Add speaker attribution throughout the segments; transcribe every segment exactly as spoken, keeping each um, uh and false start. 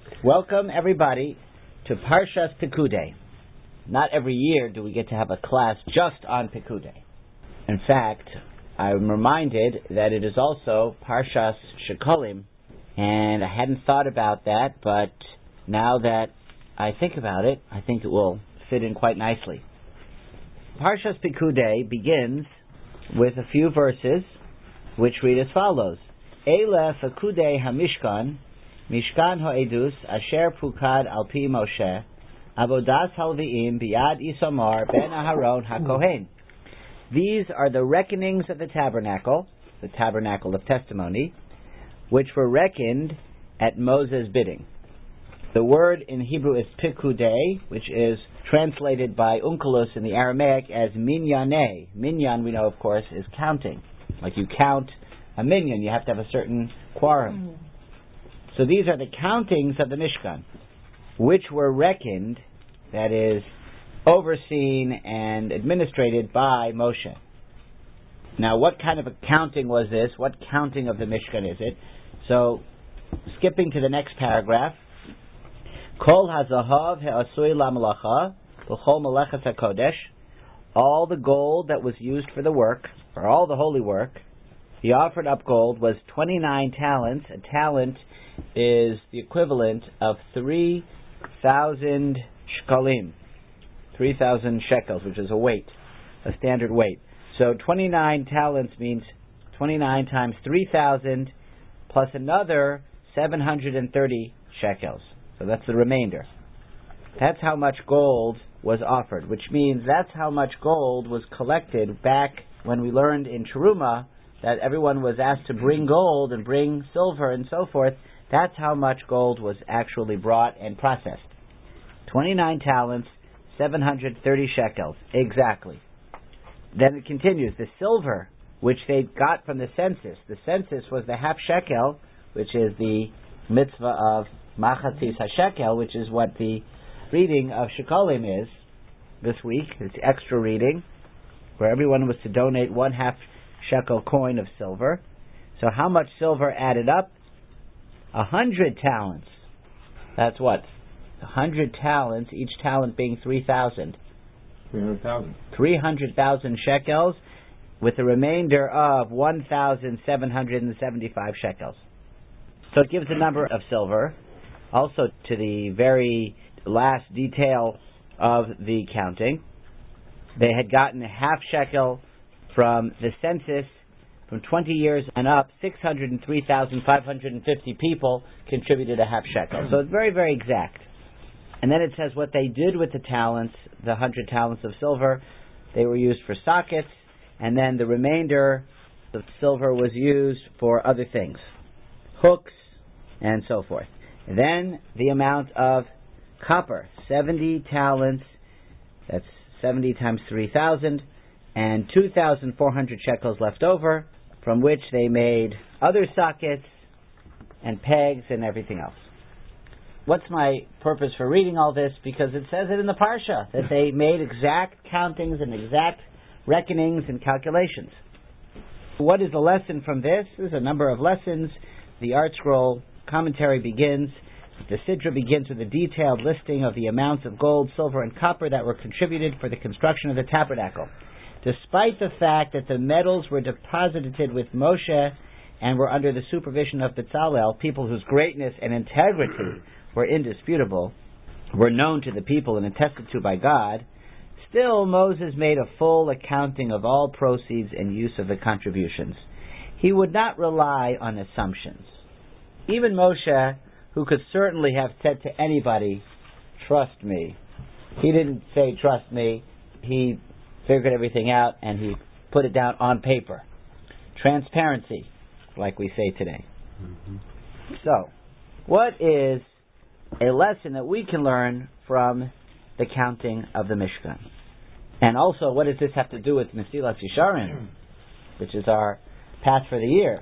Speaker 1: Welcome everybody to Parshas Pekudei. Not every year do we get to have a class just on Pekudei. In fact, I'm reminded that it is also Parshas Shekalim, and I hadn't thought about that, but now that I think about it, I think it will fit in quite nicely. Parshas Pekudei begins with a few verses which read as follows: Eile Pekudei HaMishkan, Mishkan Ha'edus, Asher Pukad Al Pi Moshe, Avodas Halviim Biyad Isamar Ben Aharon HaKohen. These are the reckonings of the tabernacle, the tabernacle of testimony, which were reckoned at Moses' bidding. The word in Hebrew is Pekudei, which is translated by Onkelos in the Aramaic as Minyaneh. Minyan, we know, of course, is counting. Like you count a minyan, you have to have a certain quorum. Mm. So these are the countings of the Mishkan, which were reckoned, that is, overseen and administrated by Moshe. Now, what kind of a counting was this? What counting of the Mishkan is it? So, skipping to the next paragraph, Kol hazahav he'asui lamalacha v'chol malachat hakodesh, all the gold that was used for the work, for all the holy work, he offered up gold, was twenty-nine talents. A talent is the equivalent of three thousand shekalim, three thousand shekels, which is a weight, a standard weight. So twenty-nine talents means twenty-nine times three thousand plus another seven hundred thirty shekels. So that's the remainder. That's how much gold was offered, which means that's how much gold was collected back when we learned in Teruma that everyone was asked to bring gold and bring silver and so forth. That's how much gold was actually brought and processed. twenty-nine talents, seven hundred thirty shekels. Exactly. Then it continues. The silver, which they got from the census. The census was the half shekel, which is the mitzvah of Machatzis HaShekel, which is what the reading of Shekalim is this week. It's extra reading, where everyone was to donate one half shekel coin of silver. So how much silver added up? A hundred talents. That's what? A hundred talents, each talent being three thousand.
Speaker 2: Three hundred thousand.
Speaker 1: Three hundred thousand shekels, with a remainder of one thousand seven hundred and seventy-five shekels. So it gives the number of silver, also to the very last detail of the counting. They had gotten a half shekel from the census. From twenty years and up, six hundred three thousand five hundred fifty people contributed a half shekel. So it's very, very exact. And then it says what they did with the talents, the hundred talents of silver, they were used for sockets, and then the remainder of silver was used for other things, hooks, and so forth. And then the amount of copper, seventy talents, that's seventy times three thousand, and two thousand four hundred shekels left over, from which they made other sockets and pegs and everything else. What's my purpose for reading all this? Because it says it in the Parsha, that they made exact countings and exact reckonings and calculations. What is the lesson from this? There's a number of lessons. The Art Scroll commentary begins. The Sidra begins with a detailed listing of the amounts of gold, silver, and copper that were contributed for the construction of the tabernacle. Despite the fact that the metals were deposited with Moshe and were under the supervision of Bezalel, people whose greatness and integrity were indisputable, were known to the people and attested to by God, still Moses made a full accounting of all proceeds and use of the contributions. He would not rely on assumptions. Even Moshe, who could certainly have said to anybody, "Trust me," he didn't say, "Trust me." He figured everything out, and he put it down on paper. Transparency, like we say today. Mm-hmm. So, what is a lesson that we can learn from the counting of the Mishkan? And also, what does this have to do with Mesilas Yesharim, which is our path for the year?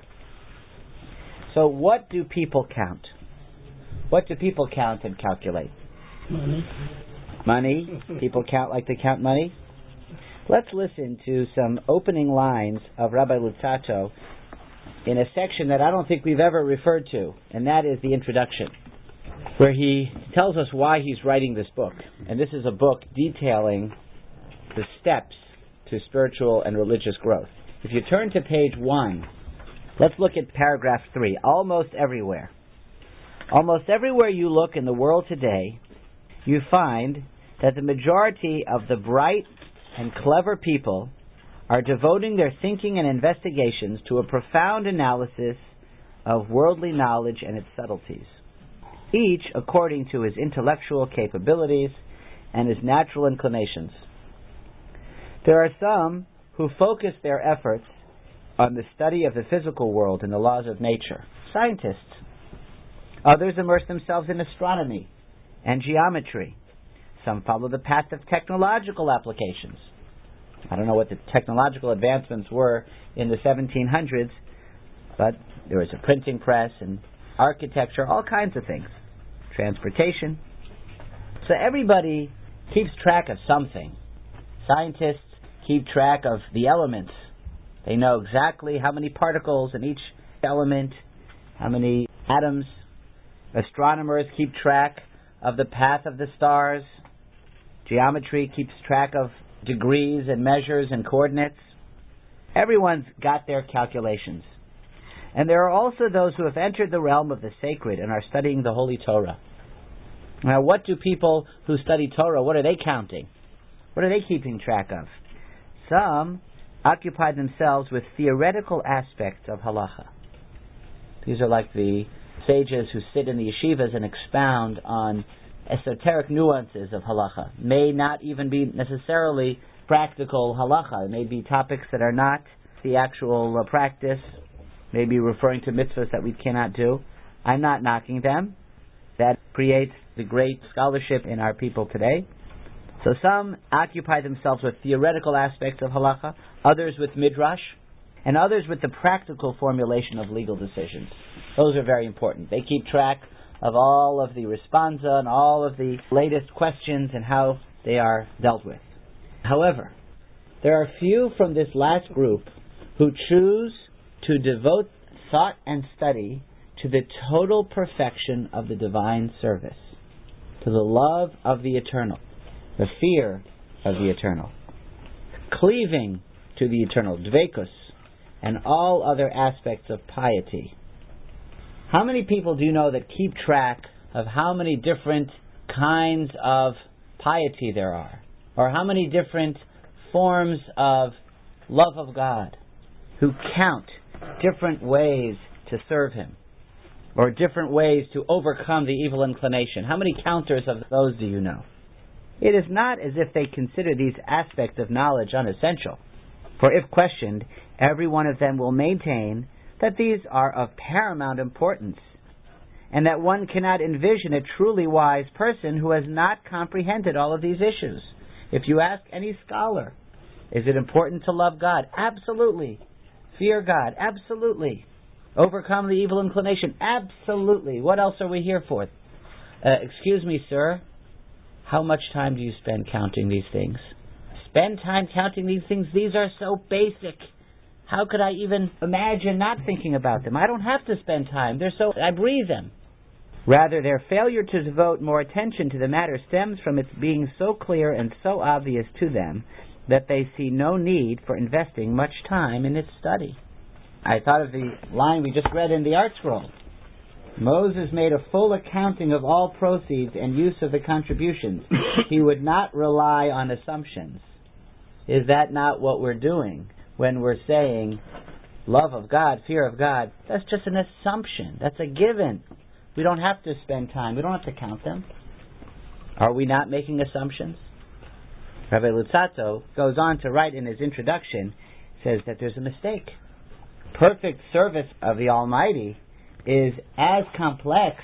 Speaker 1: So, what do people count? What do people count and calculate?
Speaker 3: Money.
Speaker 1: Money? People count like they count money? Let's listen to some opening lines of Rabbi Luzzatto in a section that I don't think we've ever referred to, and that is the introduction. where he tells us why he's writing this book. And this is a book detailing the steps to spiritual and religious growth. If you turn to page one, let's look at paragraph three. Almost everywhere. Almost everywhere you look in the world today, you find that the majority of the bright and clever people are devoting their thinking and investigations to a profound analysis of worldly knowledge and its subtleties, each according to his intellectual capabilities and his natural inclinations. There are some who focus their efforts on the study of the physical world and the laws of nature, scientists. Others immerse themselves in astronomy and geometry. Some follow the path of technological applications. I don't know what the technological advancements were in the seventeen hundreds, but there was a printing press and architecture, all kinds of things. Transportation. So everybody keeps track of something. Scientists keep track of the elements. They know exactly how many particles in each element, how many atoms. Astronomers keep track of the path of the stars. Geometry keeps track of degrees and measures and coordinates. Everyone's got their calculations. And there are also those who have entered the realm of the sacred and are studying the Holy Torah. Now, what do people who study Torah, what are they counting? What are they keeping track of? Some occupy themselves with theoretical aspects of halacha. These are like the sages who sit in the yeshivas and expound on esoteric nuances of halacha. May not even be necessarily practical halacha. It may be topics that are not the actual uh, practice, maybe referring to mitzvahs that we cannot do. I'm not knocking them. That creates the great scholarship in our people today. So some occupy themselves with theoretical aspects of halacha, others with midrash, and others with the practical formulation of legal decisions. Those are very important. They keep track of all of the responsa and all of the latest questions and how they are dealt with. However, there are few from this last group who choose to devote thought and study to the total perfection of the divine service, to the love of the eternal, the fear of the eternal, cleaving to the eternal, dveikus, and all other aspects of piety. How many people do you know that keep track of how many different kinds of piety there are? Or how many different forms of love of God? Who count different ways to serve Him? Or different ways to overcome the evil inclination? How many counters of those do you know? It is not as if they consider these aspects of knowledge unessential. For if questioned, every one of them will maintain that these are of paramount importance, and that one cannot envision a truly wise person who has not comprehended all of these issues. If you ask any scholar, is it important to love God? Absolutely. Fear God? Absolutely. Overcome the evil inclination? Absolutely. What else are we here for? Uh, excuse me, sir. How much time do you spend counting these things? Spend time counting these things? These are so basic. How could I even imagine not thinking about them? I don't have to spend time. They're so, I breathe them. Rather, their failure to devote more attention to the matter stems from its being so clear and so obvious to them that they see no need for investing much time in its study. I thought of the line we just read in the Art Scroll. Moses made a full accounting of all proceeds and use of the contributions. He would not rely on assumptions. Is that not what we're doing when we're saying love of God, fear of God? That's just an assumption. That's a given. We don't have to spend time. We don't have to count them. Are we not making assumptions? Rabbi Luzzatto goes on to write in his introduction, says that there's a mistake. Perfect service of the Almighty is as complex,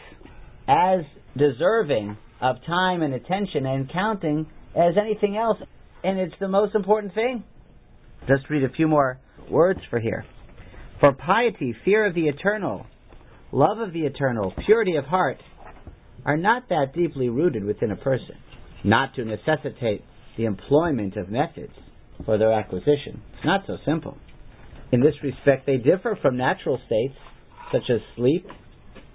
Speaker 1: as deserving of time and attention and counting as anything else. And it's the most important thing. Just read a few more words for here. For piety, fear of the eternal, love of the eternal, purity of heart, are not that deeply rooted within a person, not to necessitate the employment of methods for their acquisition. It's not so simple. In this respect, they differ from natural states, such as sleep,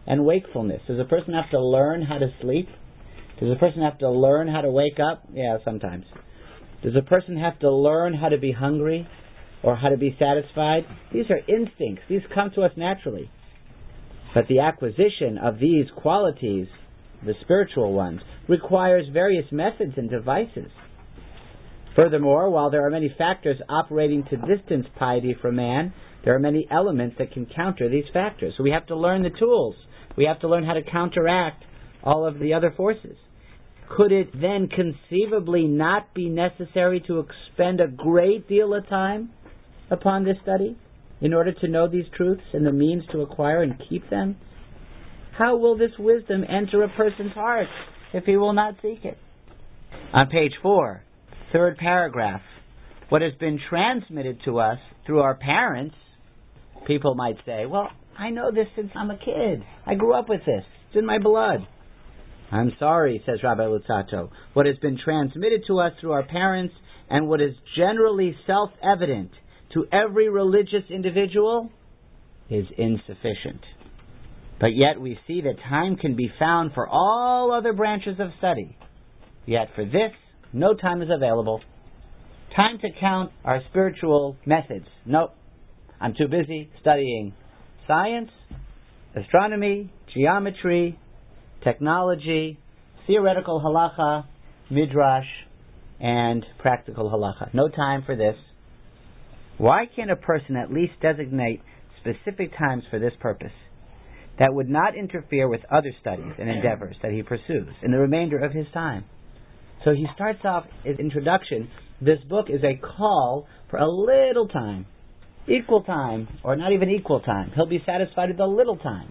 Speaker 1: and wakefulness. Does a person have to learn how to sleep? Does a person have to learn how to wake up? Yeah, sometimes. Does a person have to learn how to be hungry or how to be satisfied? These are instincts. These come to us naturally. But the acquisition of these qualities, the spiritual ones, requires various methods and devices. Furthermore, while there are many factors operating to distance piety from man, there are many elements that can counter these factors. So we have to learn the tools. We have to learn how to counteract all of the other forces. Could it then conceivably not be necessary to expend a great deal of time upon this study in order to know these truths and the means to acquire and keep them? How will this wisdom enter a person's heart if he will not seek it? On page four, third paragraph, what has been transmitted to us through our parents, people might say, well, I know this since I'm a kid. I grew up with this. It's in my blood. I'm sorry, says Rabbi Luzzatto. What has been transmitted to us through our parents and what is generally self-evident to every religious individual is insufficient. But yet we see that time can be found for all other branches of study. Yet for this, no time is available. Time to count our spiritual methods. Nope. I'm too busy studying science, astronomy, geometry, technology, theoretical halacha, midrash, and practical halacha. No time for this. Why can't a person at least designate specific times for this purpose that would not interfere with other studies and endeavors that he pursues in the remainder of his time? So he starts off his introduction. This book is a call for a little time, equal time, or not even equal time. He'll be satisfied with a little time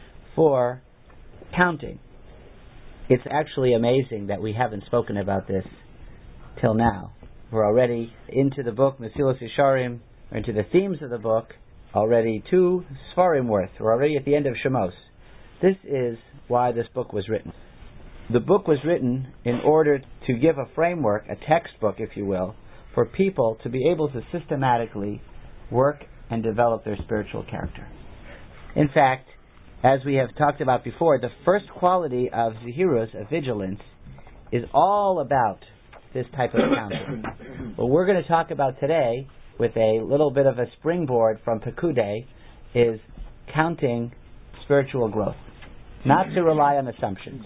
Speaker 1: for counting. It's actually amazing that we haven't spoken about this till now. We're already into the book, Mesilas Yesharim, or into the themes of the book, already two Sfarim worth. We're already at the end of Shemos. This is why this book was written. The book was written in order to give a framework, a textbook, if you will, for people to be able to systematically work and develop their spiritual character. In fact, as we have talked about before, the first quality of Zehirus, of vigilance, is all about this type of counting. What we're going to talk about today, with a little bit of a springboard from Pekudei, is counting spiritual growth. Not to rely on assumptions.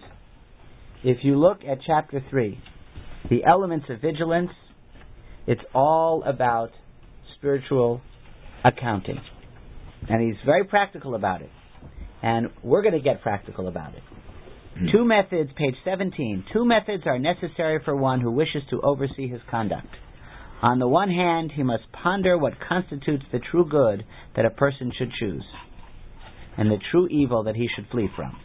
Speaker 1: If you look at chapter three, the elements of vigilance, it's all about spiritual accounting. And he's very practical about it. And we're going to get practical about it. Two methods, page seventeen. Two methods are necessary for one who wishes to oversee his conduct. On the one hand, he must ponder what constitutes the true good that a person should choose, and the true evil that he should flee from.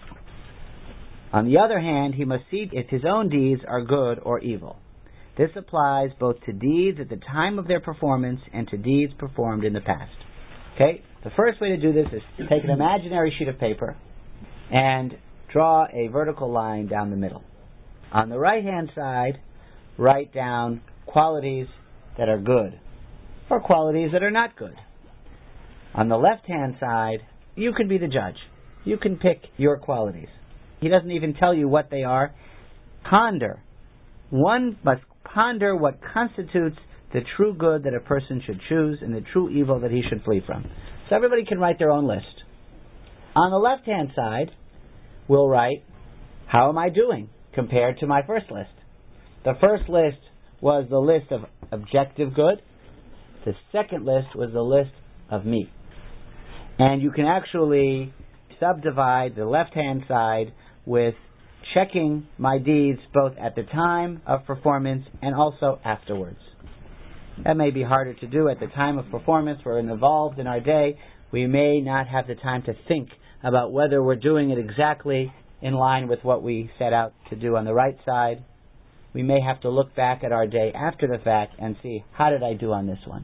Speaker 1: On the other hand, he must see if his own deeds are good or evil. This applies both to deeds at the time of their performance and to deeds performed in the past. Okay? The first way to do this is to take an imaginary sheet of paper and draw a vertical line down the middle. On the right-hand side, write down qualities that are good or qualities that are not good. On the left-hand side, you can be the judge. You can pick your qualities. He doesn't even tell you what they are. Ponder. One must ponder what constitutes the true good that a person should choose and the true evil that he should flee from. So everybody can write their own list. On the left-hand side, we'll write, how am I doing compared to my first list? The first list was the list of objective good. The second list was the list of me. And you can actually subdivide the left-hand side with checking my deeds both at the time of performance and also afterwards. That may be harder to do at the time of performance. We're involved in our day. We may not have the time to think about whether we're doing it exactly in line with what we set out to do on the right side. We may have to look back at our day after the fact and see, how did I do on this one?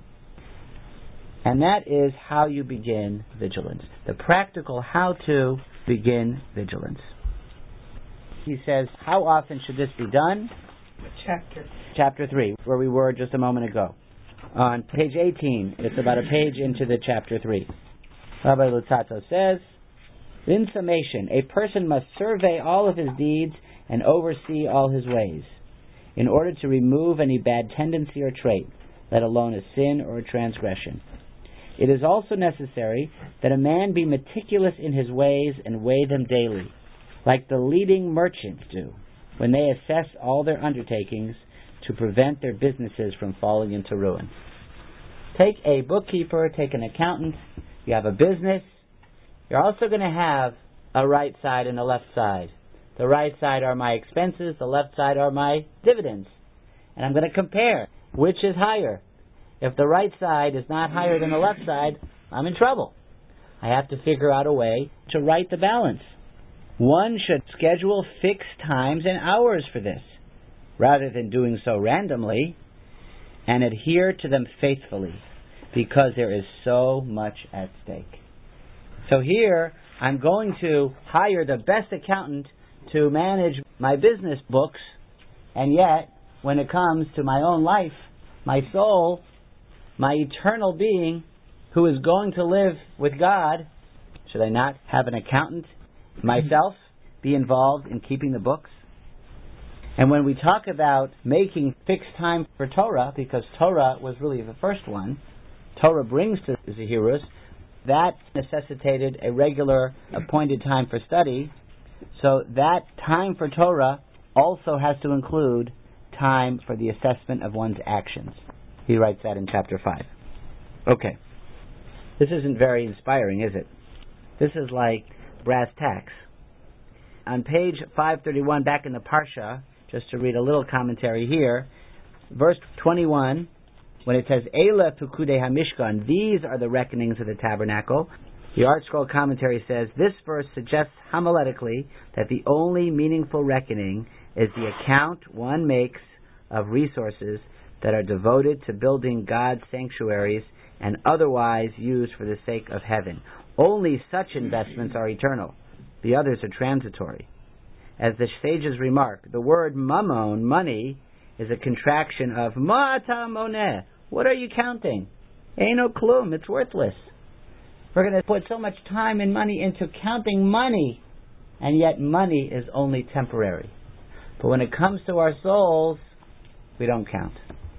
Speaker 1: And that is how you begin vigilance. The practical how to begin vigilance. He says, how often should this be done?
Speaker 2: Chapter.
Speaker 1: Chapter three, where we were just a moment ago. On page eighteen, it's about a page into the chapter three. Rabbi Luzzatto says, In summation, a person must survey all of his deeds and oversee all his ways, in order to remove any bad tendency or trait, let alone a sin or a transgression. It is also necessary that a man be meticulous in his ways and weigh them daily, like the leading merchants do, when they assess all their undertakings to prevent their businesses from falling into ruin. Take a bookkeeper, take an accountant, you have a business, you're also going to have a right side and a left side. The right side are my expenses, the left side are my dividends. And I'm going to compare which is higher. If the right side is not higher than the left side, I'm in trouble. I have to figure out a way to right the balance. One should schedule fixed times and hours for this, rather than doing so randomly, and adhere to them faithfully, because there is so much at stake. So here, I'm going to hire the best accountant to manage my business books, and yet, when it comes to my own life, my soul, my eternal being, who is going to live with God, should I not have an accountant myself be involved in keeping the books? And when we talk about making fixed time for Torah, because Torah was really the first one, Torah brings to Zehirus, that necessitated a regular appointed time for study, so that time for Torah also has to include time for the assessment of one's actions. He writes that in chapter five. Okay. This isn't very inspiring, is it? This is like brass tacks. On page five thirty-one, back in the Parsha, just to read a little commentary here, verse twenty-one, when it says, Eila Pekudei HaMishkan, these are the reckonings of the tabernacle, the Art Scroll commentary says, this verse suggests homiletically that the only meaningful reckoning is the account one makes of resources that are devoted to building God's sanctuaries and otherwise used for the sake of heaven. Only such investments are eternal. The others are transitory. As the sages remark, the word mammon, money, is a contraction of ma'ata moneh. What are you counting? Eino klum, it's worthless. We're going to put so much time and money into counting money, and yet money is only temporary. But when it comes to our souls, we don't count.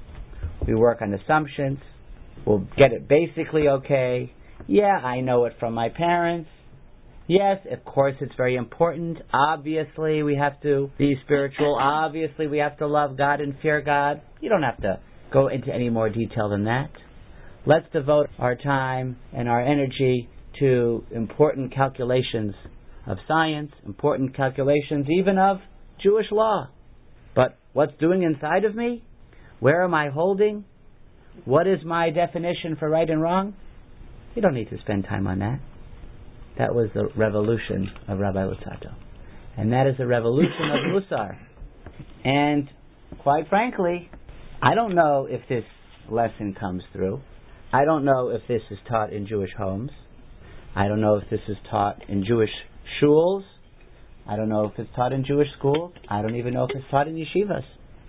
Speaker 1: We work on assumptions. We'll get it basically okay. Yeah, I know it from my parents. Yes, of course it's very important. Obviously we have to be spiritual. Obviously we have to love God and fear God. You don't have to go into any more detail than that. Let's devote our time and our energy to important calculations of science, important calculations even of Jewish law. But what's doing inside of me? Where am I holding? What is my definition for right and wrong? You don't need to spend time on that. That was the revolution of Rabbi Luzzatto. And that is the revolution of Musar. And quite frankly, I don't know if this lesson comes through. I don't know if this is taught in Jewish homes. I don't know if this is taught in Jewish shuls. I don't know if it's taught in Jewish schools. I don't even know if it's taught in yeshivas.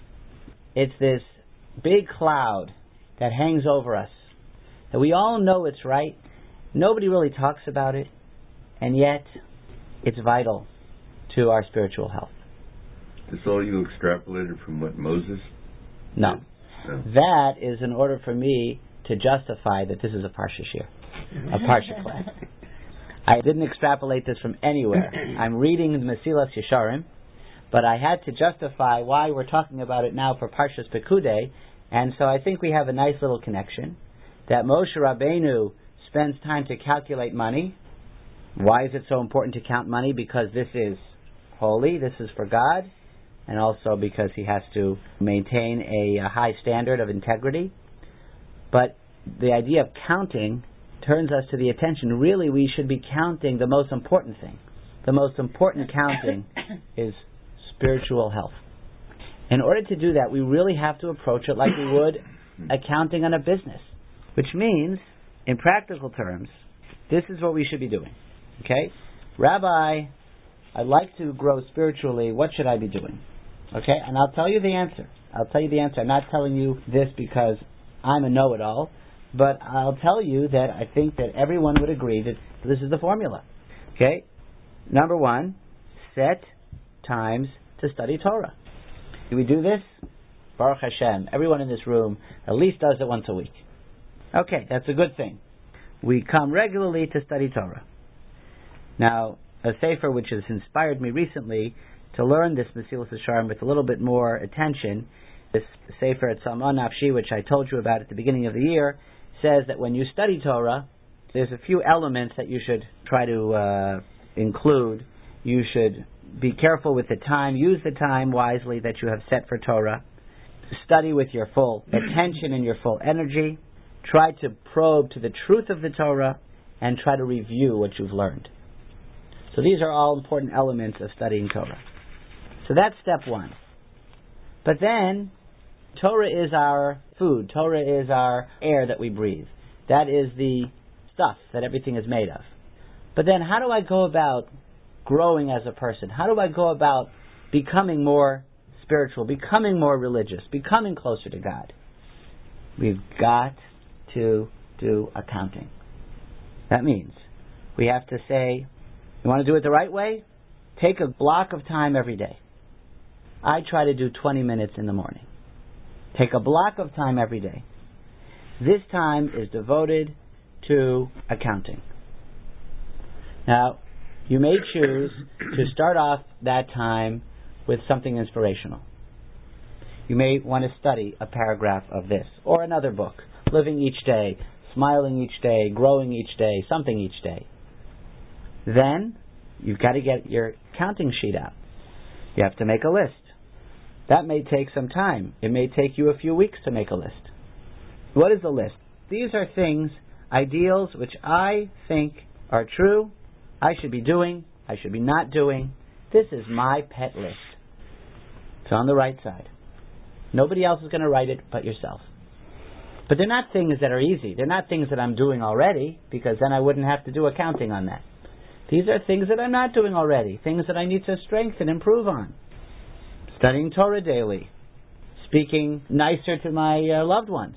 Speaker 1: It's this big cloud that hangs over us. And we all know it's right. Nobody really talks about it. And yet, it's vital to our spiritual health.
Speaker 2: Is all you extrapolated from what Moses
Speaker 1: No.
Speaker 2: did? No.
Speaker 1: That is in order for me to justify that this is a Parsha Shir, a Parsha class. I didn't extrapolate this from anywhere. I'm reading the Mesilas Yesharim, but I had to justify why we're talking about it now for Parshas Pekudei, and so I think we have a nice little connection, that Moshe Rabbeinu spends time to calculate money. Why is it so important to count money? Because this is holy, this is for God, and also because he has to maintain a, a high standard of integrity. But the idea of counting turns us to the attention. Really, we should be counting the most important thing. The most important counting is spiritual health. In order to do that, we really have to approach it like we would accounting on a business. Which means, in practical terms, this is what we should be doing. Okay? Rabbi, I'd like to grow spiritually. What should I be doing? Okay? And I'll tell you the answer. I'll tell you the answer. I'm not telling you this because I'm a know-it-all, but I'll tell you that I think that everyone would agree that this is the formula. Okay? Number one, set times to study Torah. Do we do this? Baruch Hashem. Everyone in this room at least does it once a week. Okay, that's a good thing. We come regularly to study Torah. Now, a sefer which has inspired me recently to learn this Mesilas Yesharim with a little bit more attention, this sefer at Tzalmon Nafshi, which I told you about at the beginning of the year, says that when you study Torah, there's a few elements that you should try to uh, include. You should be careful with the time. Use the time wisely that you have set for Torah. Study with your full attention and your full energy. Try to probe to the truth of the Torah and try to review what you've learned. So these are all important elements of studying Torah. So that's step one. But then, Torah is our food. Torah is our air that we breathe. That is the stuff that everything is made of. But then how do I go about growing as a person? How do I go about becoming more spiritual, becoming more religious, becoming closer to God? We've got to do accounting. That means we have to say, you want to do it the right way? Take a block of time every day. I try to do twenty minutes in the morning. Take a block of time every day. This time is devoted to accounting. Now, you may choose to start off that time with something inspirational. You may want to study a paragraph of this or another book, Living Each Day, Smiling Each Day, Growing Each Day, something each day. Then, you've got to get your counting sheet out. You have to make a list. That may take some time. It may take you a few weeks to make a list. What is a list? These are things, ideals, which I think are true, I should be doing, I should be not doing. This is my pet list. It's on the right side. Nobody else is going to write it but yourself. But they're not things that are easy. They're not things that I'm doing already, because then I wouldn't have to do accounting on that. These are things that I'm not doing already, things that I need to strengthen, improve on. Studying Torah daily, speaking nicer to my uh, loved ones,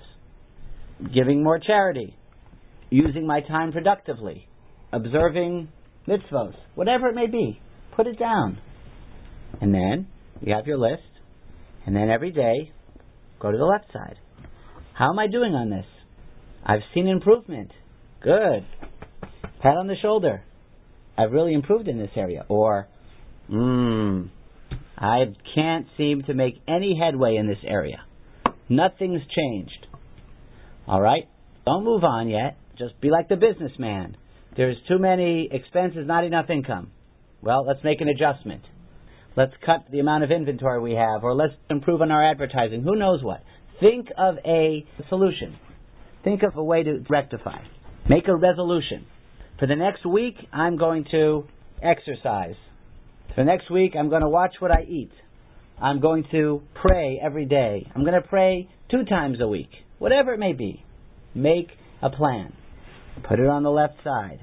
Speaker 1: giving more charity, using my time productively, observing mitzvos, whatever it may be. Put it down. And then you have your list, and then every day, go to the left side. How am I doing on this? I've seen improvement. Good. Pat on the shoulder. I've really improved in this area. Or, mmm, I can't seem to make any headway in this area. Nothing's changed. Alright? Don't move on yet. Just be like the businessman. There's too many expenses, not enough income. Well, let's make an adjustment. Let's cut the amount of inventory we have, or let's improve on our advertising. Who knows what? Think of a solution. Think of a way to rectify. Make a resolution. For the next week, I'm going to exercise. For the next week, I'm going to watch what I eat. I'm going to pray every day. I'm going to pray two times a week. Whatever it may be. Make a plan. Put it on the left side.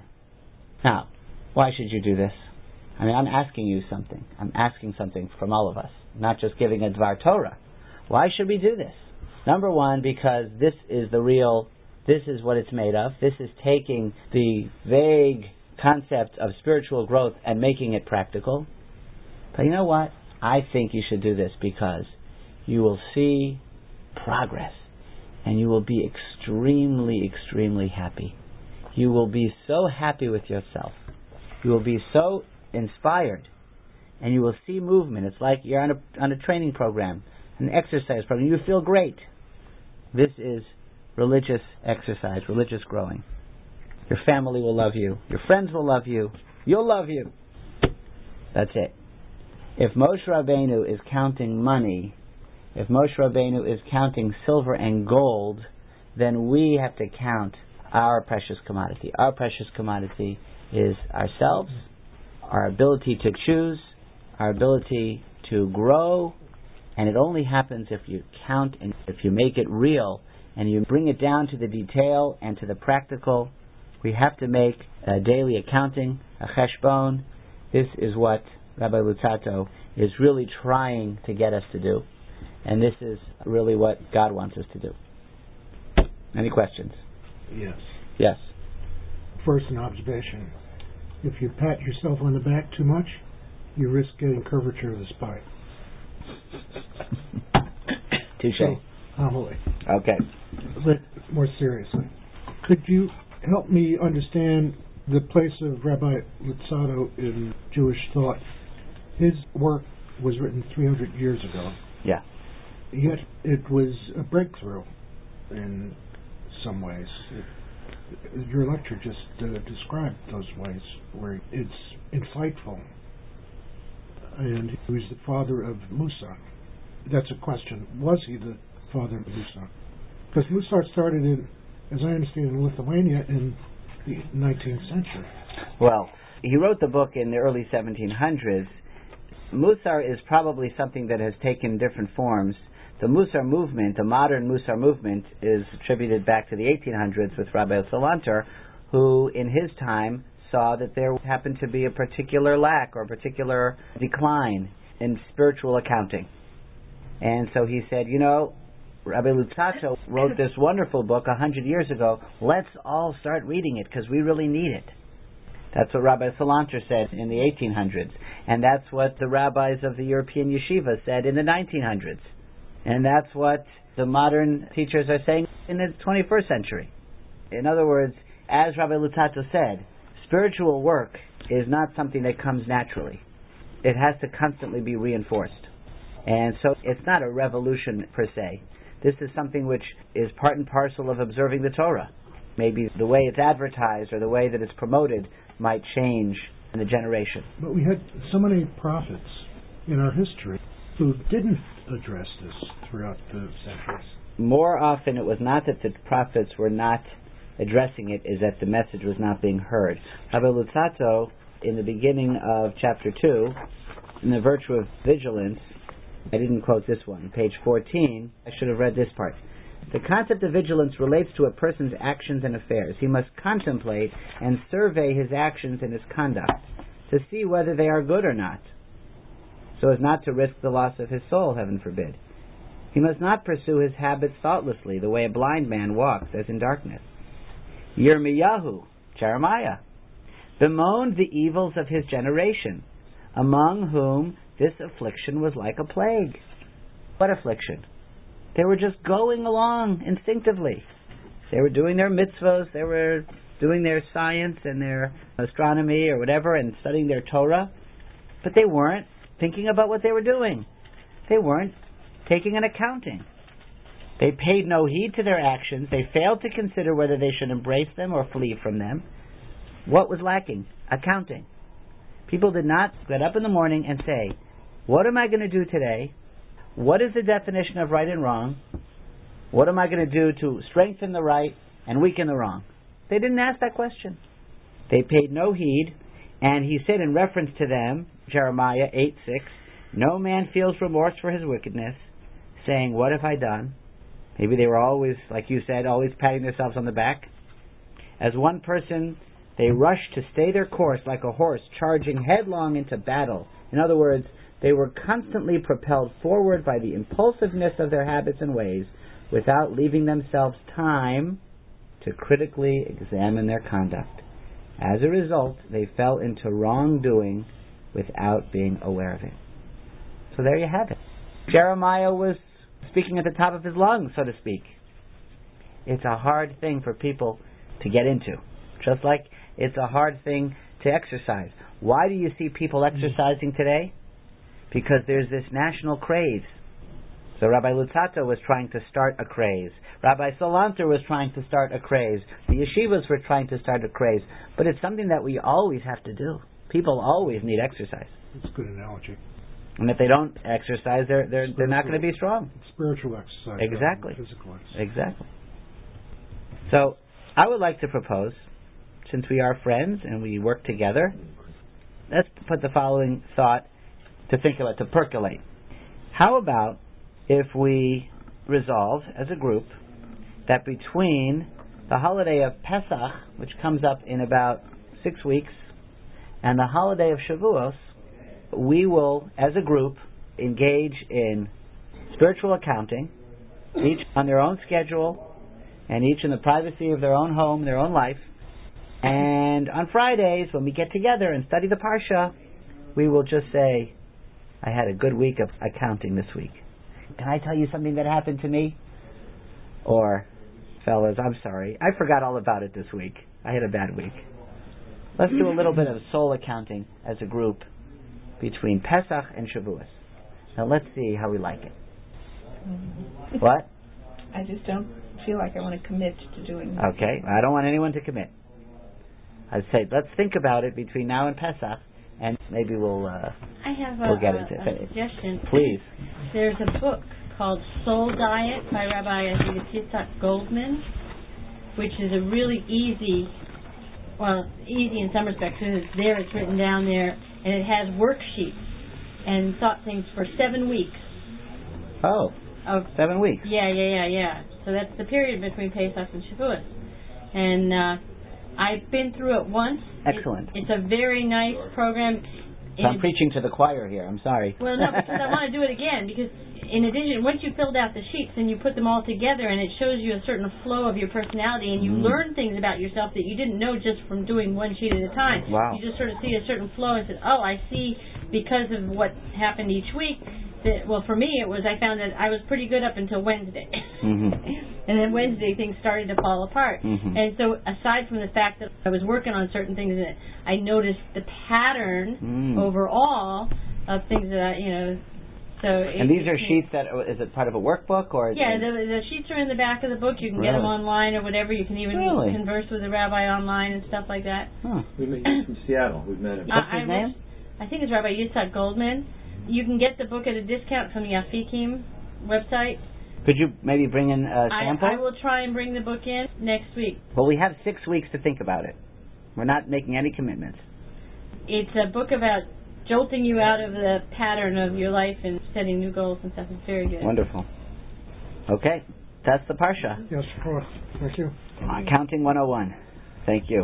Speaker 1: Now, why should you do this? I mean, I'm asking you something. I'm asking something from all of us. Not just giving a Dvar Torah. Why should we do this? Number one, because this is the real, this is what it's made of. This is taking the vague concept of spiritual growth and making it practical. But you know what? I think you should do this because you will see progress and you will be extremely, extremely happy. You will be so happy with yourself. You will be so inspired and you will see movement. It's like you're on a, on a training program, an exercise program. You feel great. This is religious exercise, religious growing. Your family will love you. Your friends will love you. You'll love you. That's it. If Moshe Rabbeinu is counting money, if Moshe Rabbeinu is counting silver and gold, then we have to count our precious commodity. Our precious commodity is ourselves, our ability to choose, our ability to grow, and it only happens if you count and if you make it real and you bring it down to the detail and to the practical. We have to make a daily accounting, a cheshbon. This is what Rabbi Luzzatto is really trying to get us to do. And this is really what God wants us to do. Any questions?
Speaker 3: Yes.
Speaker 1: Yes.
Speaker 3: First, an observation. If you pat yourself on the back too much, you risk getting curvature of the spine.
Speaker 1: Touche.
Speaker 3: So, homily.
Speaker 1: Okay.
Speaker 3: But more seriously, could you help me understand the place of Rabbi Luzzatto in Jewish thought? His work was written three hundred years ago.
Speaker 1: Yeah.
Speaker 3: Yet it was a breakthrough in some ways. It, your lecture just uh, described those ways where it's insightful. And he was the father of Musar. That's a question. Was he the father of Musar? Because Musar started in, as I understand, in Lithuania in the nineteenth century.
Speaker 1: Well, he wrote the book in the early seventeen hundreds. Musar is probably something that has taken different forms. The Musar movement, the modern Musar movement, is attributed back to the eighteen hundreds with Rabbi Salanter, who in his time saw that there happened to be a particular lack or a particular decline in spiritual accounting. And so he said, you know, Rabbi Luzzatto wrote this wonderful book a hundred years ago. Let's all start reading it because we really need it. That's what Rabbi Salanter said in the eighteen hundreds. And that's what the rabbis of the European yeshiva said in the nineteen hundreds. And that's what the modern teachers are saying in the twenty-first century. In other words, as Rabbi Luzzatto said, spiritual work is not something that comes naturally. It has to constantly be reinforced. And so it's not a revolution per se. This is something which is part and parcel of observing the Torah. Maybe the way it's advertised or the way that it's promoted might change in the generation.
Speaker 3: But we had so many prophets in our history who didn't address this throughout the centuries.
Speaker 1: More often it was not that the prophets were not addressing it, is that the message was not being heard. Rabbi Luzzatto, in the beginning of chapter two, in the virtue of vigilance, I didn't quote this one, page fourteen, I should have read this part. The concept of vigilance relates to a person's actions and affairs. He must contemplate and survey his actions and his conduct to see whether they are good or not, so as not to risk the loss of his soul, heaven forbid. He must not pursue his habits thoughtlessly, the way a blind man walks as in darkness. Yirmiyahu, Jeremiah, bemoaned the evils of his generation, among whom this affliction was like a plague. What affliction? They were just going along instinctively. They were doing their mitzvahs, they were doing their science and their astronomy or whatever and studying their Torah, but they weren't thinking about what they were doing. They weren't taking an accounting. They paid no heed to their actions. They failed to consider whether they should embrace them or flee from them. What was lacking? Accounting. People did not get up in the morning and say, what am I going to do today? What is the definition of right and wrong? What am I going to do to strengthen the right and weaken the wrong? They didn't ask that question. They paid no heed, and he said in reference to them, Jeremiah eight six, no man feels remorse for his wickedness, saying, what have I done? Maybe they were always, like you said, always patting themselves on the back. As one person, they rushed to stay their course like a horse charging headlong into battle. In other words, they were constantly propelled forward by the impulsiveness of their habits and ways without leaving themselves time to critically examine their conduct. As a result, they fell into wrongdoing without being aware of it. So there you have it. Jeremiah was speaking at the top of his lungs, so to speak. It's a hard thing for people to get into. Just like it's a hard thing to exercise. Why do you see people exercising today? Because there's this national craze. So Rabbi Luzzatto was trying to start a craze. Rabbi Salanter was trying to start a craze. The yeshivas were trying to start a craze. But it's something that we always have to do. People always need exercise.
Speaker 3: That's a good analogy.
Speaker 1: And if they don't exercise, they're they're they're not going to be strong.
Speaker 3: Spiritual exercise.
Speaker 1: Exactly.
Speaker 3: Physical exercise.
Speaker 1: Exactly. So I would like to propose, since we are friends and we work together, let's put the following thought to think about, to percolate. How about if we resolve as a group that between the holiday of Pesach, which comes up in about six weeks, and the holiday of Shavuos, we will, as a group, engage in spiritual accounting, each on their own schedule, and each in the privacy of their own home, their own life, And on Fridays, when we get together and study the Parsha, we will just say, I had a good week of accounting this week. Can I tell you something that happened to me? Or, fellas, I'm sorry, I forgot all about it this week. I had a bad week. Let's do a little bit of soul accounting as a group between Pesach and Shavuos. Now let's see how we like it. What?
Speaker 4: I just don't feel like I want to commit to doing that.
Speaker 1: Okay, I don't want anyone to commit. I'd say let's think about it between now and Pesach, and maybe we'll uh,
Speaker 5: I have a,
Speaker 1: we'll get
Speaker 5: a,
Speaker 1: into
Speaker 5: a
Speaker 1: it.
Speaker 5: suggestion.
Speaker 1: Please.
Speaker 5: There's a book called Soul Diet by Rabbi I think it's Yitzhak Goldman, which is a really easy, well, easy in some respects because it's there, it's written down there, and it has worksheets and thought things for seven weeks.
Speaker 1: Oh,
Speaker 5: Of,
Speaker 1: seven weeks.
Speaker 5: Yeah, yeah, yeah, yeah. So that's the period between Pesach and Shavuos. And uh, I've been through it once.
Speaker 1: Excellent.
Speaker 5: It, it's a very nice program.
Speaker 1: So I'm preaching to the choir here. I'm sorry.
Speaker 5: Well, no, because I want to do it again. Because in addition, once you filled out the sheets and you put them all together, and it shows you a certain flow of your personality, and you
Speaker 1: Mm.
Speaker 5: learn things about yourself that you didn't know just from doing one sheet at a time.
Speaker 1: Wow.
Speaker 5: You just sort of see a certain flow and said, oh, I see because of what happened each week. That, well, for me, it was I found that I was pretty good up until Wednesday.
Speaker 1: Mm-hmm.
Speaker 5: And then Wednesday, things started to fall apart.
Speaker 1: Mm-hmm.
Speaker 5: And so, aside from the fact that I was working on certain things, that I noticed the pattern
Speaker 1: Mm.
Speaker 5: overall of things that I, you know. So
Speaker 1: And
Speaker 5: it,
Speaker 1: these are
Speaker 5: it,
Speaker 1: sheets that is it part of a workbook or? Is
Speaker 5: Yeah,
Speaker 1: it,
Speaker 5: the, the sheets are in the back of the book. You can get
Speaker 1: Really?
Speaker 5: them online or whatever. You can even
Speaker 1: Really?
Speaker 5: converse with a rabbi online and stuff like that.
Speaker 1: Huh.
Speaker 6: We met he's from Seattle. We've met him.
Speaker 1: What's
Speaker 5: I,
Speaker 1: his
Speaker 5: I
Speaker 1: name?
Speaker 5: I think it's Rabbi Yitzhak Goldman. You can get the book at a discount from the Afikim website.
Speaker 1: Could you maybe bring in a
Speaker 5: I,
Speaker 1: sample?
Speaker 5: I will try and bring the book in next week.
Speaker 1: Well, we have six weeks to think about it. We're not making any commitments.
Speaker 5: It's a book about jolting you out of the pattern of your life and setting new goals and stuff. It's very good.
Speaker 1: Wonderful. Okay, that's the Parsha.
Speaker 3: Yes, of course. Thank you.
Speaker 1: Accounting one oh one. Thank you.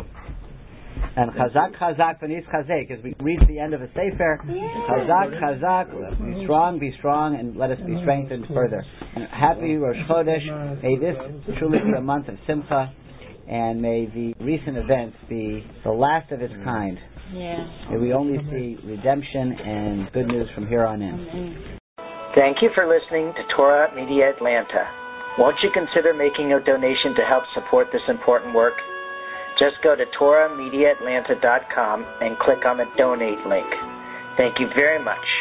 Speaker 1: And Chazak, Chazak, V'nis Chazek, as we reach the end of a Sefer, Chazak, Chazak, be strong, be strong, and let us be strengthened further. And happy Rosh Chodesh. May this truly be a month of Simcha, and may the recent events be the last of its kind.
Speaker 5: Yeah.
Speaker 1: May we only see redemption and good news from here on in.
Speaker 5: Amen.
Speaker 7: Thank you for listening to Torah Media Atlanta. Won't you consider making a donation to help support this important work? Just go to Torah Media Atlanta dot com and click on the donate link. Thank you very much.